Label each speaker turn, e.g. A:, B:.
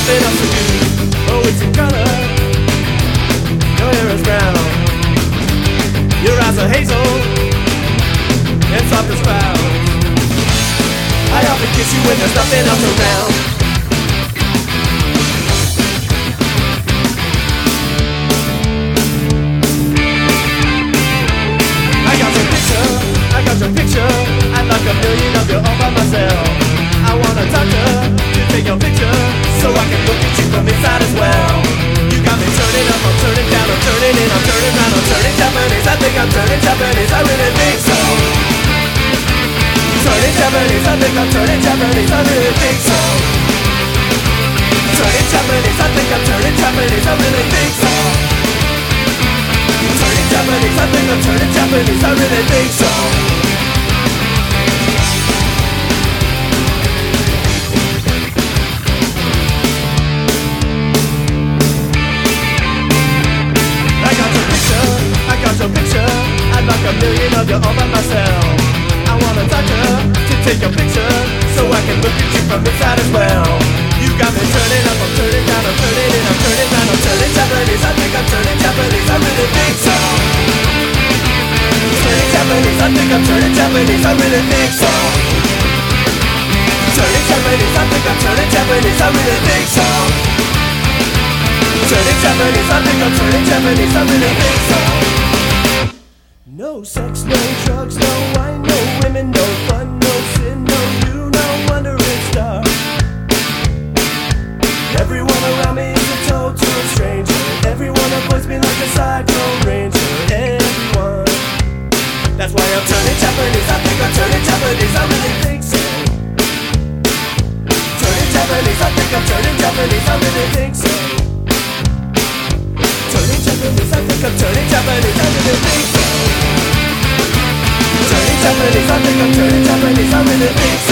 A: nothing else to do. Oh, it's in color. Your hair is brown. Your eyes are hazel and soft as clouds. I often kiss you when there's nothing else around. I got your picture. I'd like a million of you all by myself. I want a doctor to take your picture so I can look at you from inside as well. You got me turning up, I'm turning down, I'm turning in, I'm turning round, I'm turning Japanese. I think I'm turning Japanese, I really think so. Turning Japanese, I think I'm turning Japanese, I really think so. Turning Japanese, I think I'm turning Japanese, I really think so. Turning Japanese, I think I'm turning Japanese, I really think so. I'd like a million of you all by myself. I want a doctor to take your picture so I can look at you from inside as well. You got me turning up, I'm turning down, I'm turning in, I'm turning round, I'm turning Japanese. I think I'm turning Japanese, I really think so. Turning Japanese, I think I'm turning Japanese, I really think so. Turning Japanese, I think I'm turning Japanese, I really think so. Turning Japanese, I think I'm turning Japanese, I really think so. No sex, no drugs, no wine, no women, no fun, no sin, no you, no wandering star. Everyone around me is a total stranger. Everyone avoids me like a cyclone ranger. Everyone. That's why I'm turning Japanese, I think I'm turning Japanese, I really think so. Turning Japanese, I think I'm turning Japanese, I really think so. Turning Japanese, I think I'm turning Japanese, I really think so. Turning Japanese, I think I'm turning Japanese, I really think so.